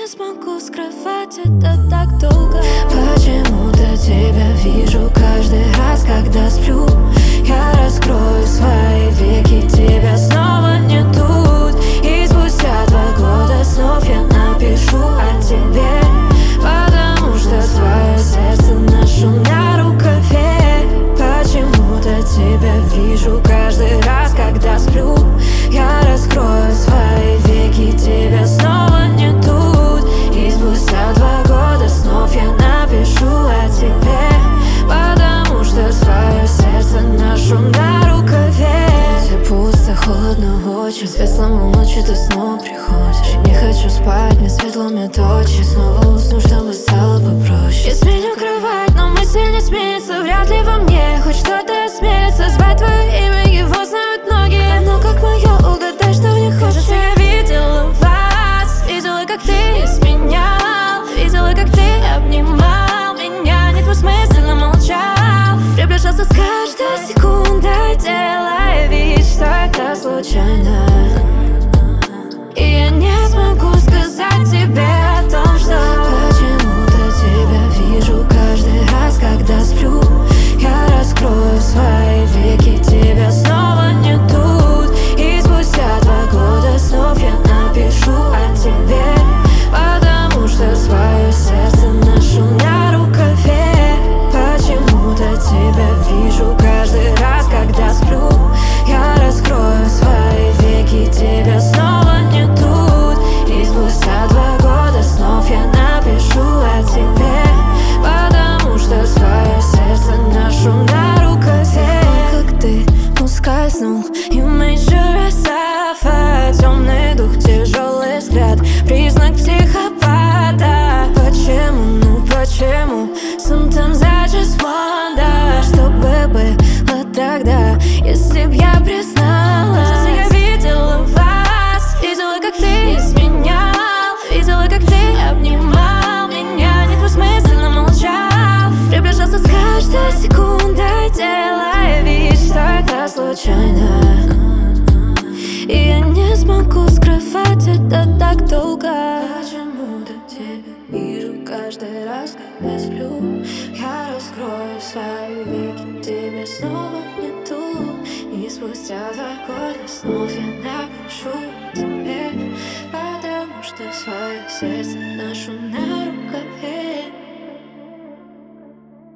не смогу скрывать это так долго. Почему-то тебя вижу каждый раз, когда сплю. Я раскрою свои веки, тебя снова не тут. И спустя 2 года снов я напишу о тебе, потому что свое сердце ношу на рукаве. Почему-то тебя вижу каждый раз, когда сплю. Я раскрою свои веки, тебя снова не тут. И спустя 2 года снов я напишу о тебе, потому что свое сердце ношу на рукаве. Все пусто, холодно очень, светлому ночи ты снова приходишь. Я не хочу спать, мне светло, мне точно. Снова усну, чтобы стало попроще. Я сменю кровать, но мысль не сменится. Вряд ли во мне хоть что-то осмелится звать твое имя, его знают многие. Но как мое, угадай, что в них хочется. Я видела вас, видела, как ты изменял, видела, как ты обнимал меня. Нет, двусмысленно молчал, приближался с каждой секундой, делая вид, что это случайно. И я не смогу сказать тебе о том, что почему-то тебя вижу каждый раз, когда сплю. Я раскрою свои веки, тебя снова не тут. И спустя 2 года снов я напишу о тебе, потому что свое сердце ношу на рукаве. Почему-то тебя вижу каждый раз, когда сплю. Я раскрою свои веки, тебя снова не тут. И спустя 2 года снов я напишу о тебе, потому что свое сердце ношу на рукаве. Как ты ускользнул, you made sure I suffer. Темный дух, тяжелый взгляд, признак психопата. Почему, ну почему? Sometimes I just wonder, что бы было тогда, если б я призналась. Я видела вас, видела, как ты изменял, видела, как ты обнимал меня. Недвусмысленно молчал, приближался с каждой секундой, делая вид, что это случайно. И я не смогу скрывать это так долго. Почему-то тебя вижу каждый раз, когда сплю. Я раскрою свои веки, тебя снова не тут. И спустя 2 года снов я напишу тебе.